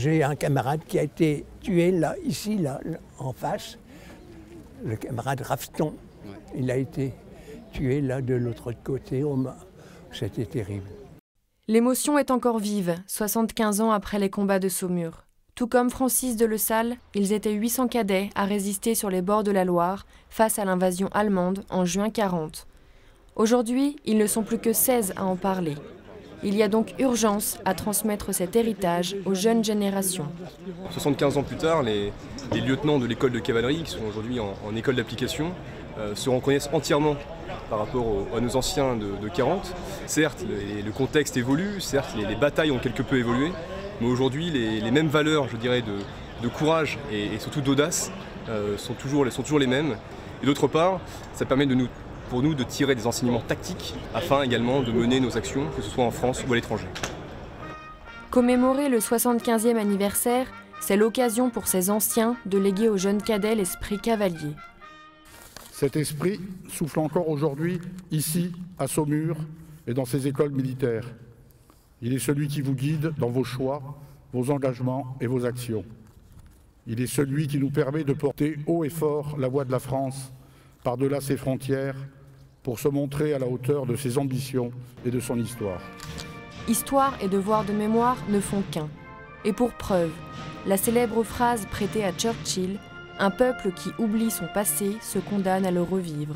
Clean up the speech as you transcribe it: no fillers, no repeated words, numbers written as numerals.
J'ai un camarade qui a été tué là, ici, là, en face, le camarade Rafton. Il a été tué là de l'autre côté. C'était terrible. L'émotion est encore vive, 75 ans après les combats de Saumur. Tout comme Francis de Le Salle, ils étaient 800 cadets à résister sur les bords de la Loire face à l'invasion allemande en juin 40. Aujourd'hui, ils ne sont plus que 16 à en parler. Il y a donc urgence à transmettre cet héritage aux jeunes générations. 75 ans plus tard, les lieutenants de l'école de cavalerie, qui sont aujourd'hui en école d'application, se reconnaissent entièrement par rapport à nos anciens de 40. Certes, le contexte évolue, certes, les batailles ont quelque peu évolué, mais aujourd'hui, les mêmes valeurs, je dirais, de courage et surtout d'audace sont toujours les mêmes. Et d'autre part, ça permet pour nous de tirer des enseignements tactiques afin également de mener nos actions, que ce soit en France ou à l'étranger. Commémorer le 75e anniversaire, c'est l'occasion pour ces anciens de léguer aux jeunes cadets l'esprit cavalier. Cet esprit souffle encore aujourd'hui, ici, à Saumur et dans ces écoles militaires. Il est celui qui vous guide dans vos choix, vos engagements et vos actions. Il est celui qui nous permet de porter haut et fort la voix de la France, par-delà ses frontières, pour se montrer à la hauteur de ses ambitions et de son histoire. Histoire et devoir de mémoire ne font qu'un. Et pour preuve, la célèbre phrase prêtée à Churchill, « Un peuple qui oublie son passé se condamne à le revivre ».